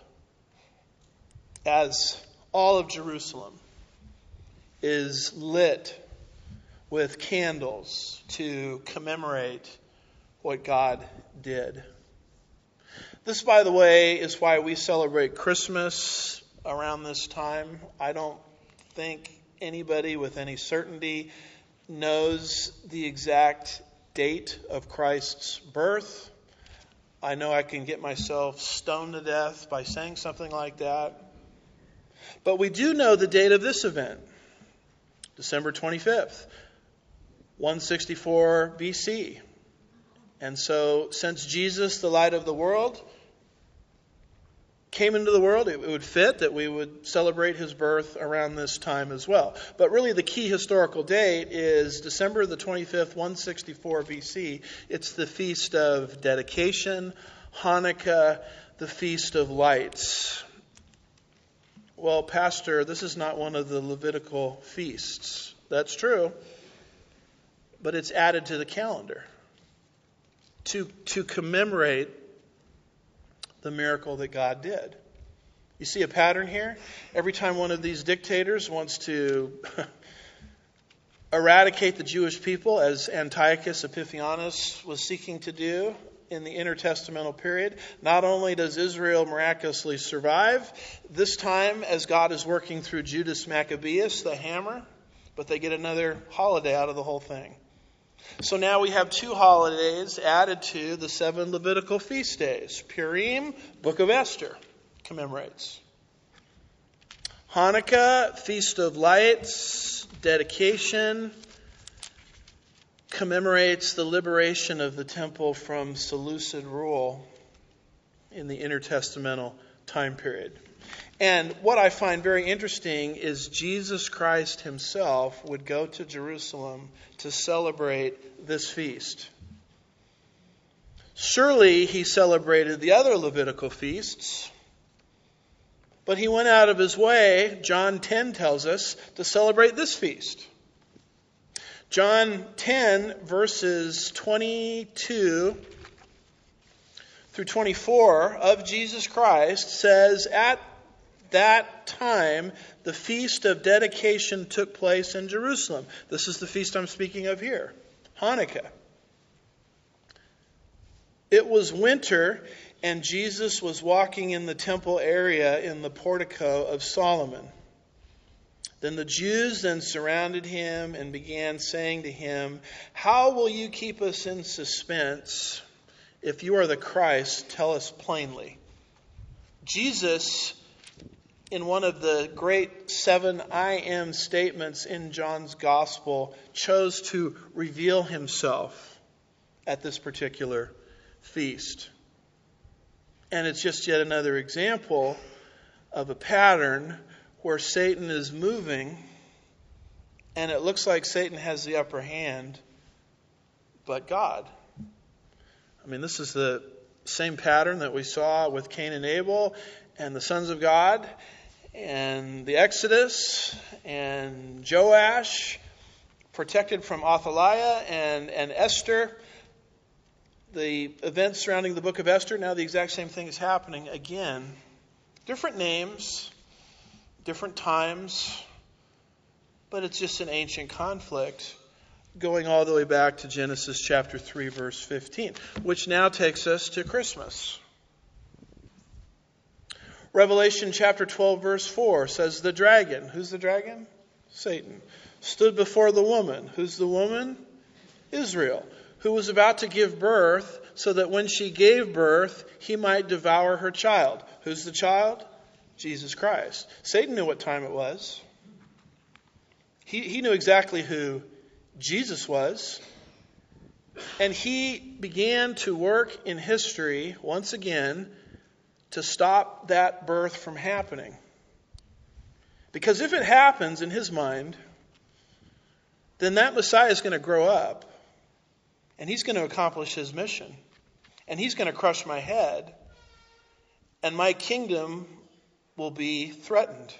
as all of Jerusalem is lit with candles to commemorate what God did. This, by the way, is why we celebrate Christmas around this time. I don't think anybody with any certainty knows the exact date of Christ's birth. I know I can get myself stoned to death by saying something like that. But we do know the date of this event, December twenty-fifth, one sixty-four B C. And so, since Jesus, the light of the world, came into the world, it would fit that we would celebrate his birth around this time as well. But really the key historical date is December the twenty-fifth, one sixty-four B C. It's the Feast of Dedication, Hanukkah, the Feast of Lights. Well, Pastor, this is not one of the Levitical feasts. That's true. But it's added to the calendar to, to commemorate the miracle that God did. You see a pattern here? Every time one of these dictators wants to eradicate the Jewish people, as Antiochus Epiphanes was seeking to do in the intertestamental period. Not only does Israel miraculously survive, this time as God is working through Judas Maccabeus, the hammer, but they get another holiday out of the whole thing. So now we have two holidays added to the seven Levitical feast days. Purim, Book of Esther commemorates. Hanukkah, Feast of Lights, dedication, commemorates the liberation of the temple from Seleucid rule in the intertestamental time period. And what I find very interesting is Jesus Christ himself would go to Jerusalem to celebrate this feast. Surely he celebrated the other Levitical feasts, but he went out of his way, John ten tells us, to celebrate this feast. John ten, verses twenty-two through twenty-four of Jesus Christ says, at that time, the feast of dedication took place in Jerusalem. This is the feast I'm speaking of here, Hanukkah. It was winter, and Jesus was walking in the temple area in the portico of Solomon. Then the Jews then surrounded him and began saying to him, "How will you keep us in suspense? If you are the Christ, tell us plainly." Jesus, in one of the great seven I am statements in John's Gospel, chose to reveal himself at this particular feast. And it's just yet another example of a pattern where Satan is moving, and it looks like Satan has the upper hand, but God. I mean, this is the same pattern that we saw with Cain and Abel and the sons of God and the Exodus and Joash, protected from Athaliah and, and Esther. The events surrounding the book of Esther, now the exact same thing is happening again. Different names, different times, but it's just an ancient conflict going all the way back to Genesis chapter three, verse fifteen, which now takes us to Christmas. Revelation chapter twelve, verse four says the dragon, who's the dragon? Satan, stood before the woman. Who's the woman? Israel, who was about to give birth, so that when she gave birth, he might devour her child. Who's the child? Jesus Christ. Satan knew what time it was. He, he knew exactly who Jesus was. And he began to work in history once again to stop that birth from happening. Because if it happens in his mind, then that Messiah is going to grow up. And he's going to accomplish his mission. And he's going to crush my head. And my kingdom will be threatened.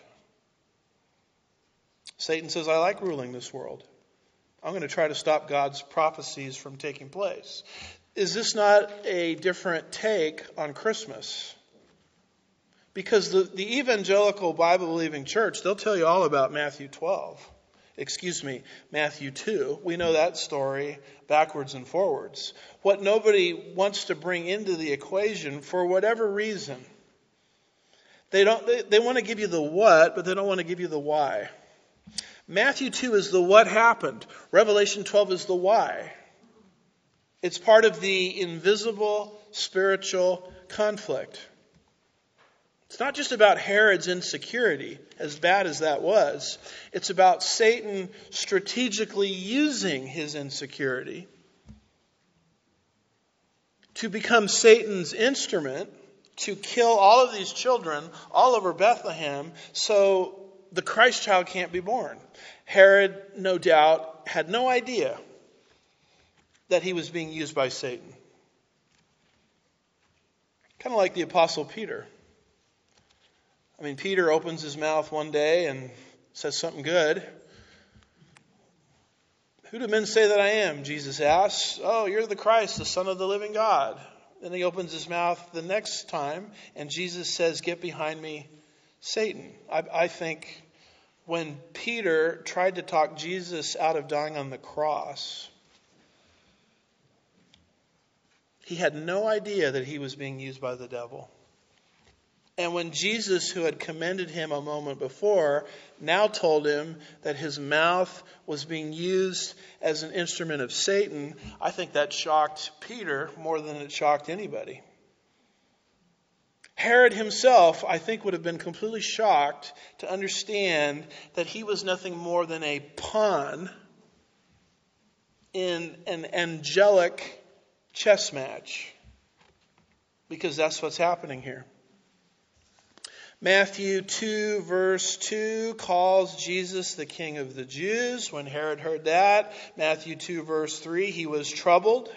Satan says, I like ruling this world. I'm going to try to stop God's prophecies from taking place. Is this not a different take on Christmas? Because the, the evangelical Bible-believing church, they'll tell you all about Matthew twelve. Excuse me, Matthew two. We know that story backwards and forwards. What nobody wants to bring into the equation, for whatever reason, they don't. They, they want to give you the what, but they don't want to give you the why. Matthew two is the what happened. Revelation twelve is the why. It's part of the invisible spiritual conflict. It's not just about Herod's insecurity, as bad as that was. It's about Satan strategically using his insecurity to become Satan's instrument to kill all of these children all over Bethlehem so the Christ child can't be born. Herod, no doubt, had no idea that he was being used by Satan. Kind of like the Apostle Peter. I mean, Peter opens his mouth one day and says something good. Who do men say that I am? Jesus asks. Oh, you're the Christ, the Son of the living God. Then he opens his mouth the next time, and Jesus says, get behind me, Satan. I, I think when Peter tried to talk Jesus out of dying on the cross, He had no idea that he was being used by the devil. And when Jesus, who had commended him a moment before, now told him that his mouth was being used as an instrument of Satan, I think that shocked Peter more than it shocked anybody. Herod himself, I think, would have been completely shocked to understand that he was nothing more than a pawn in an angelic chess match. Because that's what's happening here. Matthew two verse two calls Jesus the King of the Jews. When Herod heard that, Matthew two verse three, he was troubled.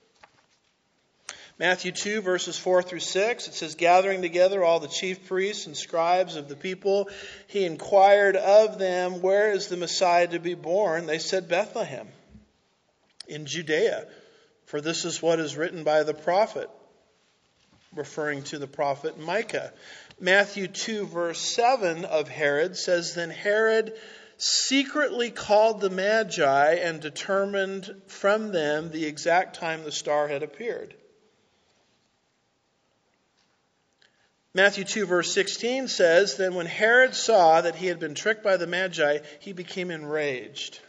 Matthew two verses four through six, it says, gathering together all the chief priests and scribes of the people, he inquired of them, where is the Messiah to be born? They said, Bethlehem, in Judea, for this is what is written by the prophet, referring to the prophet Micah. Matthew two verse seven of Herod says, then Herod secretly called the Magi and determined from them the exact time the star had appeared. Matthew two verse sixteen says, then when Herod saw that he had been tricked by the Magi, he became enraged.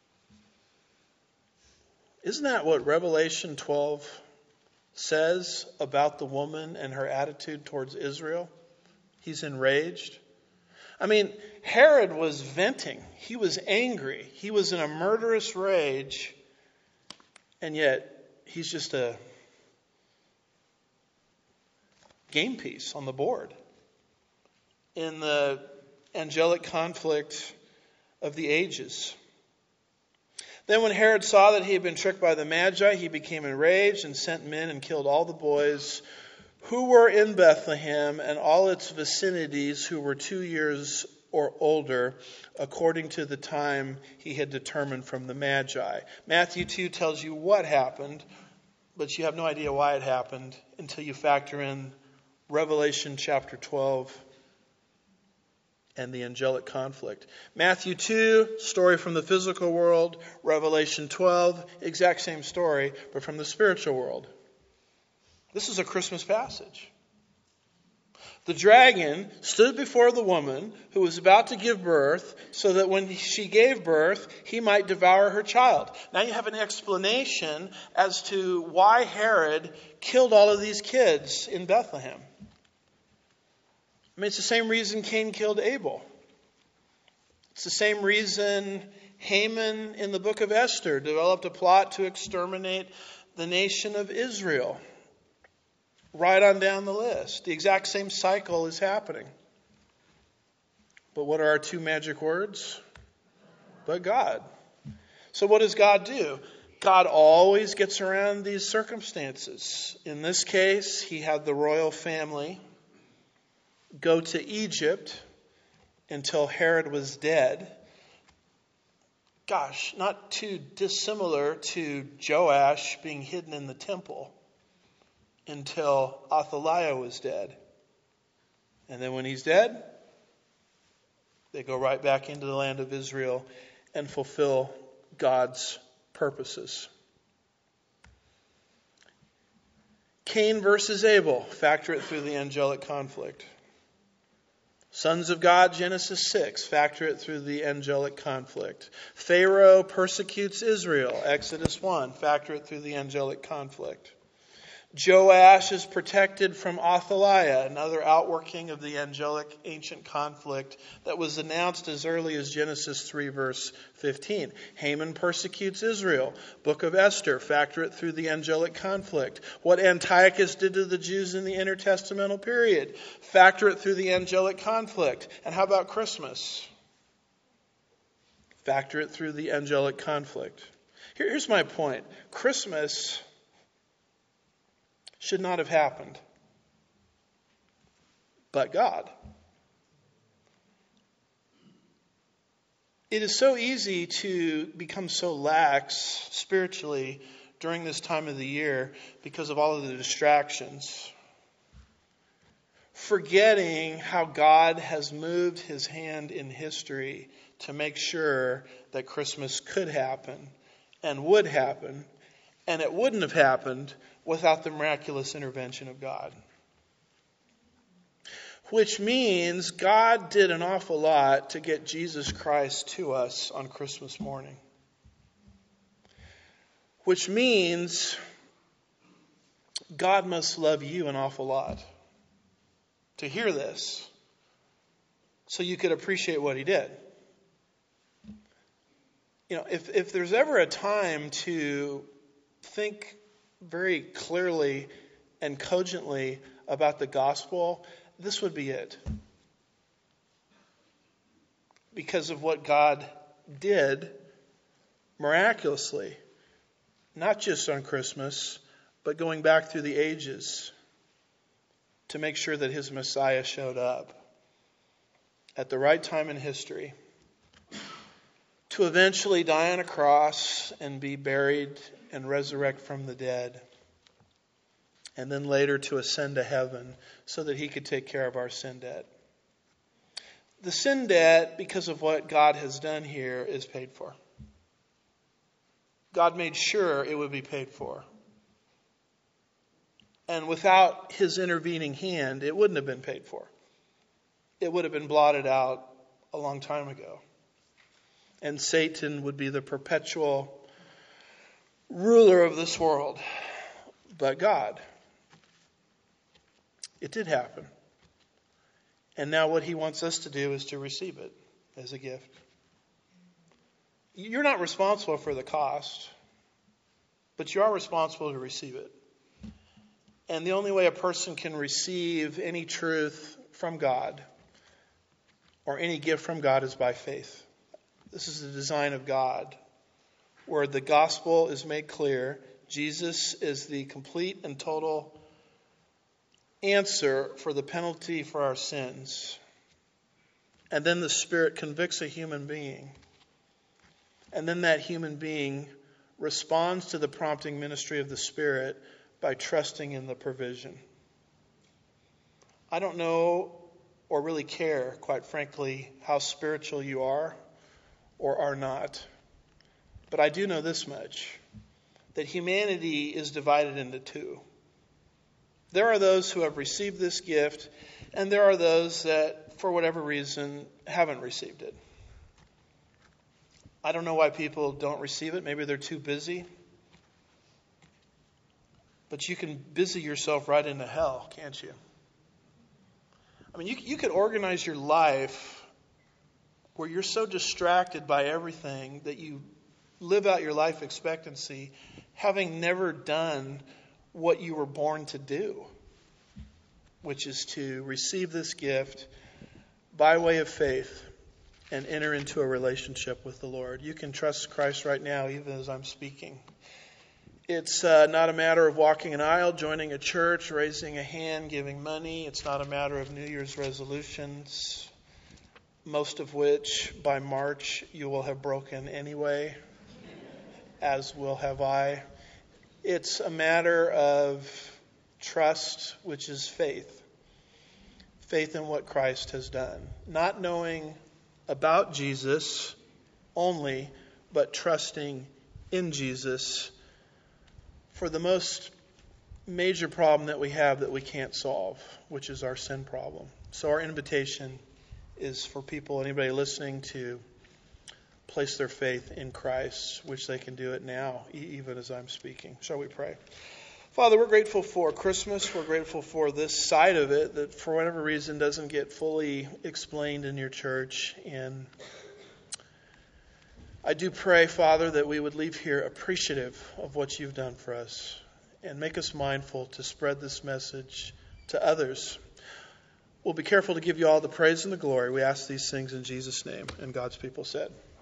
Isn't that what Revelation twelve says about the woman and her attitude towards Israel? He's enraged. I mean, Herod was venting. He was angry. He was in a murderous rage. And yet, he's just a game piece on the board in the angelic conflict of the ages. Then when Herod saw that he had been tricked by the Magi, he became enraged and sent men and killed all the boys who were in Bethlehem and all its vicinities who were two years or older, according to the time he had determined from the Magi. Matthew two tells you what happened, but you have no idea why it happened until you factor in Revelation chapter twelve and the angelic conflict. Matthew two, story from the physical world. Revelation twelve, exact same story, but from the spiritual world. This is a Christmas passage. The dragon stood before the woman who was about to give birth so that when she gave birth, he might devour her child. Now you have an explanation as to why Herod killed all of these kids in Bethlehem. I mean, it's the same reason Cain killed Abel. It's the same reason Haman in the book of Esther developed a plot to exterminate the nation of Israel. Right on down the list. The exact same cycle is happening. But what are our two magic words? But God. So what does God do? God always gets around these circumstances. In this case, he had the royal family go to Egypt until Herod was dead. Gosh, not too dissimilar to Joash being hidden in the temple until Athaliah was dead. And then when he's dead, they go right back into the land of Israel and fulfill God's purposes. Cain versus Abel, factor it through the angelic conflict. Sons of God, Genesis six, factor it through the angelic conflict. Pharaoh persecutes Israel, Exodus one, factor it through the angelic conflict. Joash is protected from Athaliah, another outworking of the angelic ancient conflict that was announced as early as Genesis three verse fifteen. Haman persecutes Israel. Book of Esther, factor it through the angelic conflict. What Antiochus did to the Jews in the intertestamental period, factor it through the angelic conflict. And how about Christmas? Factor it through the angelic conflict. Here, here's my point. Christmas should not have happened. But God. It is so easy to become so lax spiritually during this time of the year because of all of the distractions. Forgetting how God has moved his hand in history to make sure that Christmas could happen and would happen. And it wouldn't have happened without the miraculous intervention of God. Which means God did an awful lot to get Jesus Christ to us on Christmas morning. Which means God must love you an awful lot to hear this, so you could appreciate what he did. You know, if, if there's ever a time to think very clearly and cogently about the gospel, this would be it. Because of what God did miraculously, not just on Christmas, but going back through the ages to make sure that his Messiah showed up at the right time in history, to eventually die on a cross and be buried and resurrect from the dead, and then later to ascend to heaven so that he could take care of our sin debt. The sin debt, because of what God has done here, is paid for. God made sure it would be paid for. And without his intervening hand, it wouldn't have been paid for. It would have been blotted out a long time ago. And Satan would be the perpetual ruler of this world. But God, it did happen. And now what he wants us to do is to receive it as a gift. You're not responsible for the cost, but you are responsible to receive it. And the only way a person can receive any truth from God or any gift from God is by faith. This is the design of God, where the gospel is made clear. Jesus is the complete and total answer for the penalty for our sins. And then the Spirit convicts a human being. And then that human being responds to the prompting ministry of the Spirit by trusting in the provision. I don't know or really care, quite frankly, how spiritual you are or are not. But I do know this much, that humanity is divided into two. There are those who have received this gift, and there are those that, for whatever reason, haven't received it. I don't know why people don't receive it. Maybe they're too busy. But you can busy yourself right into hell, can't you? I mean, you, you could organize your life where you're so distracted by everything that you live out your life expectancy having never done what you were born to do, which is to receive this gift by way of faith and enter into a relationship with the Lord. You can trust Christ right now, even as I'm speaking. It's uh, not a matter of walking an aisle, joining a church, raising a hand, giving money. It's not a matter of New Year's resolutions, most of which by March you will have broken anyway, as will have I. It's a matter of trust, which is faith. Faith in what Christ has done. Not knowing about Jesus only, but trusting in Jesus for the most major problem that we have that we can't solve, which is our sin problem. So our invitation is for people, anybody listening, to place their faith in Christ, which they can do it now, even as I'm speaking. Shall we pray? Father, we're grateful for Christmas. We're grateful for this side of it that for whatever reason doesn't get fully explained in your church. And I do pray, Father, that we would leave here appreciative of what you've done for us and make us mindful to spread this message to others. We'll be careful to give you all the praise and the glory. We ask these things in Jesus' name. And God's people said.